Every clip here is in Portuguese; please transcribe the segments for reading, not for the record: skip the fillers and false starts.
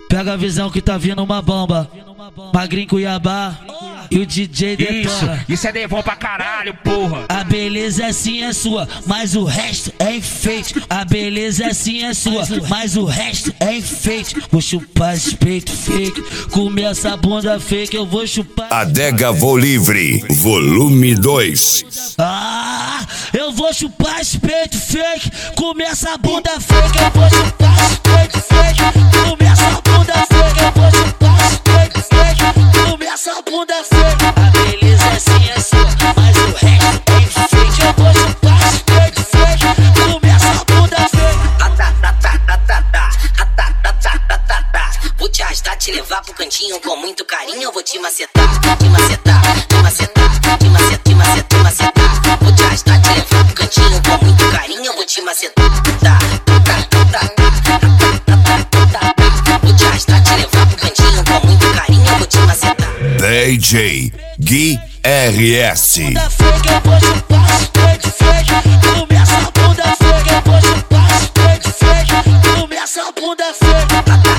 Pega a visão que tá vindo uma bomba. Magrinho Cuiabá e o DJ detona. Isso é devon pra caralho, porra. A beleza assim é sua, mas o resto é enfeite. A beleza assim é sua, mas o resto é enfeite. Vou chupar esse peito fake, comer essa bunda fake, eu vou chupar. Adega Vou Livre, volume 2. Eu vou chupar esse peito fake, comer essa bunda fake, eu vou chupar esse peito fake, comer essa bunda fake, eu vou chupar esse peito fake, comer essa bunda fake. A beleza assim é sua, mas o resto é enfeite. Eu vou chupar esse peito fake, comer essa bunda fake. Vou te arrastar, te levar pro cantinho com muito carinho. Eu vou te macetar, te macetar, te macetar, te macetar, te macetar, te macetar. Vou te arrastar, te levar pro cantinho com muito carinho. Eu vou te macetar. Vou te arrastar, te levar pro cantinho com muito carinho. Eu vou te macetar. DJ Gui RS. Bunda fake, eu vou chupar esse peito fake, comer essa bunda fake, eu vou chupar esse peito fake, comer essa bunda fake.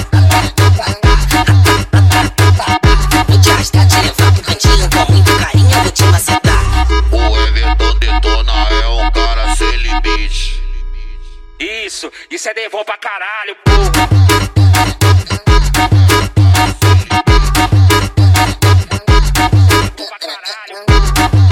Vou te arrastar, te levar pro cantinho com muito carinho. Eu vou te macetar. O Everton Detona é um cara sem limite. Isso é devon pra caralho, porra. Pra caralho.